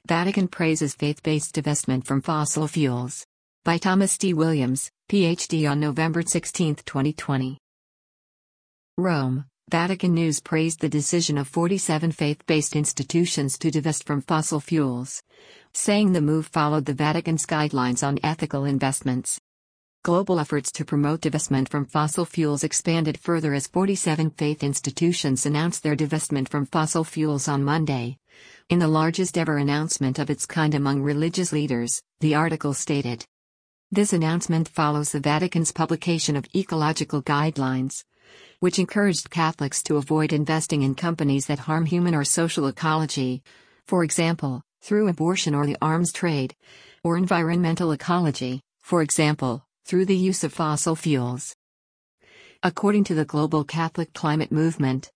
Vatican praises faith-based divestment from fossil fuels. By Thomas D. Williams, Ph.D. on November 16, 2020. Rome, Vatican News praised the decision of 47 faith-based institutions to divest from fossil fuels, saying the move followed the Vatican's guidelines on ethical investments. Global efforts to promote divestment from fossil fuels expanded further as 47 faith institutions announced their divestment from fossil fuels on Monday. In the largest ever announcement of its kind among religious leaders, the article stated. This announcement follows the Vatican's publication of ecological guidelines, which encouraged Catholics to avoid investing in companies that harm human or social ecology, for example, through abortion or the arms trade, or environmental ecology, for example, through the use of fossil fuels. According to the Global Catholic Climate Movement,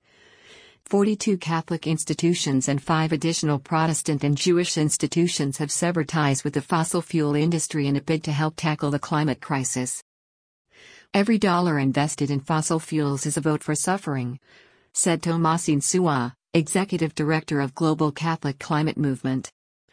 42 Catholic institutions and 5 additional Protestant and Jewish institutions have severed ties with the fossil fuel industry in a bid to help tackle the climate crisis. Every dollar invested in fossil fuels is a vote for suffering, said Thomasine Sua, Executive Director of Global Catholic Climate Movement.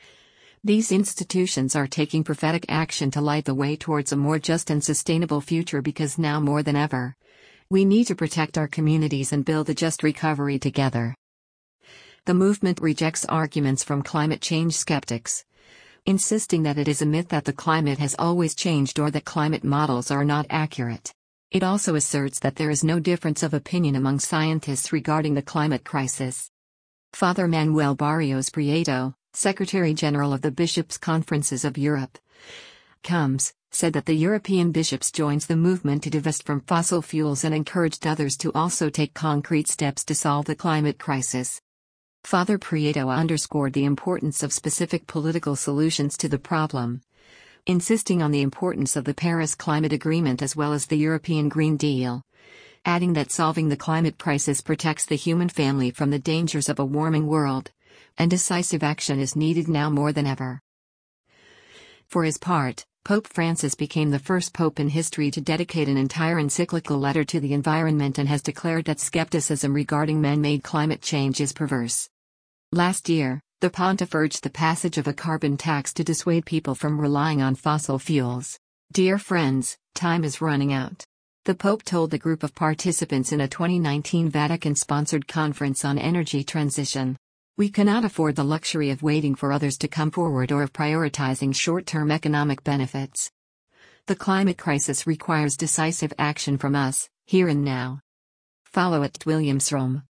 These institutions are taking prophetic action to light the way towards a more just and sustainable future because now more than ever, we need to protect our communities and build a just recovery together. The movement rejects arguments from climate change skeptics, insisting that it is a myth that the climate has always changed or that climate models are not accurate. It also asserts that there is no difference of opinion among scientists regarding the climate crisis. Father Manuel Barrios Prieto, Secretary General of the Bishops' Conferences of Europe, COMS, said that the European bishops joins the movement to divest from fossil fuels and encouraged others to also take concrete steps to solve the climate crisis. Father Prieto underscored the importance of specific political solutions to the problem, insisting on the importance of the Paris Climate Agreement as well as the European Green Deal, adding that solving the climate crisis protects the human family from the dangers of a warming world, and decisive action is needed now more than ever. For his part, Pope Francis became the first pope in history to dedicate an entire encyclical letter to the environment and has declared that skepticism regarding man-made climate change is perverse. Last year, the pontiff urged the passage of a carbon tax to dissuade people from relying on fossil fuels. Dear friends, time is running out. The Pope told the group of participants in a 2019 Vatican-sponsored conference on energy transition. We cannot afford the luxury of waiting for others to come forward or of prioritizing short-term economic benefits. The climate crisis requires decisive action from us, here and now. Follow @WilliamsRome.